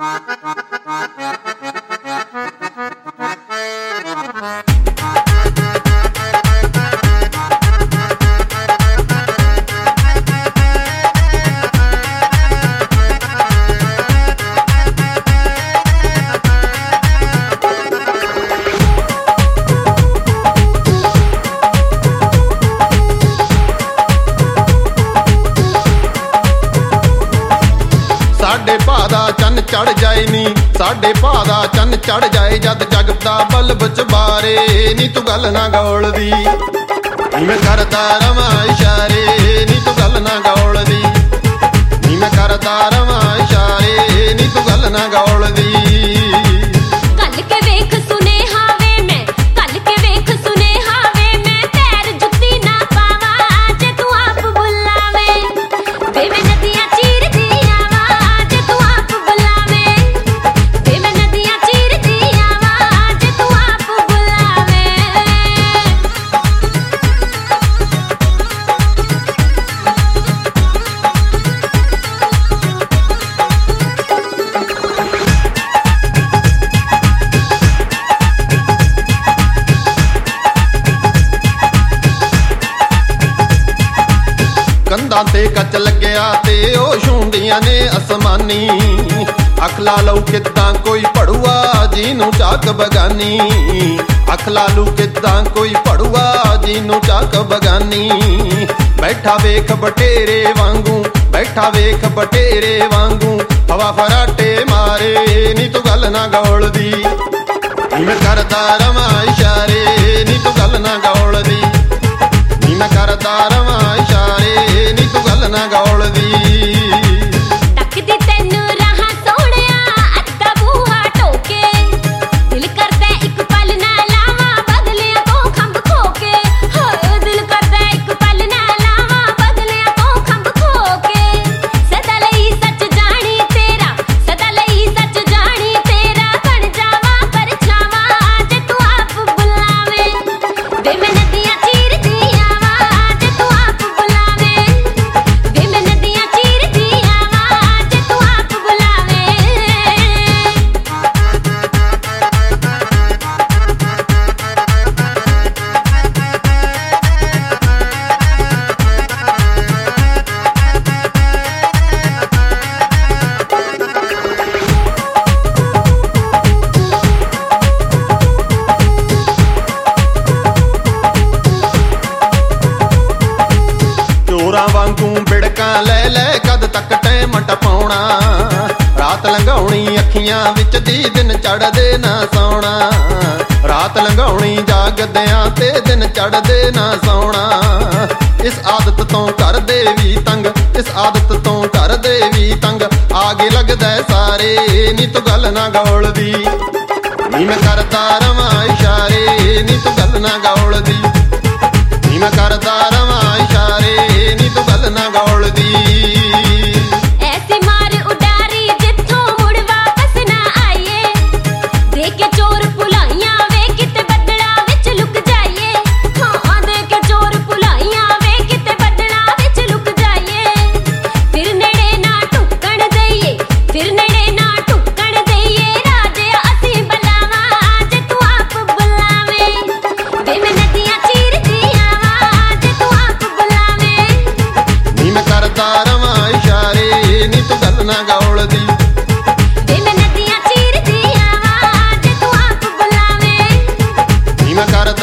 साडे भाऽ दा चन्न चढ़ जाए नी, साडे भाऽ दा चन्न चढ़ जाए जद जग दा बल्ब चबारे नी तू गल ना गौलदी, नी मैं करदा रवां इशारे नी तू गल ना गौलदी, नी मैं करदा रवां इशारे नी तू गल ना गौलदी। कंधां ते कच लग्या ते ओ छूंदियां ने असमानी, अख ला लू किदां कोई पड़ुआ जीनू चाक बगानी, अख ला लू किदां कोई पड़ुआ जीनू चाक बगानी। बैठा वेख बटेरे वांगू, बैठा वेख बटेरे वांगू, हवा फराटे मारे नी तू गल ना गौलदी, नी मैं करदा रवां इशारे नी तू गल ना गौलदी, नी मैं करदा रवां इशारे नी तू गल ना गौलदी। तकदी तैनू रहा सोहणिया अद्धा बूहा टोके, दिल करदा इक पल ना लावां बदलियां तो खंभ खोके, हाय दिल करदा इक पल ना लावां बदलियां तो खंभ खोके। सदा लई सच जानी तेरा, सदा लई सच जानी तेरा, बन जावां परछावां जे तू आप बुलावे, वे मैं नदियां चीरदी आवां जे तू आप बुलावे, वे मैं नदियां चीरदी आवां जे तू आप बुलावे। चोरां वांगू बिड़कां लै लै कद तक टैम टपाउणा, रात लंघाउणी अखियां विच दी दिन चढ़दे ना सौणा, रात लंघाउणी जागदियां ते दिन चढ़दे ना सौणा। इस आदत तो करदे भी तंग, इस आदत तो करदे भी तंग, आगे लगदा सारे नी तू गल ना गौलदी, नी मैं करदा रवां इशारे नी तू गल ना गौलदी, नी मैं करदा रवां इशारे नी तू गल ना गौलदी। ऐसी मार उडारी जिथों मुड़ वापस ना आईए, देखे चोर भुलाइयां वे किते बदला विच लुक जाइए, हाँ देखे चोर भुलाइयां वे किते बदला विच लुक जाइए। फिर नेड़े ना टुकण देइए, फिर नेड़े ना टुकण देइए, राजे असी बलावां जे तू आप बुलावे, वे मैं नदियां चीरदी आवां जे तू आप बुलावे, नी मैं करदा रवां इशारे नी तू गल ना गौलदी, वे मैं नदियां चीरदी आवां जे तू आप बुलावे। नी मैं करदा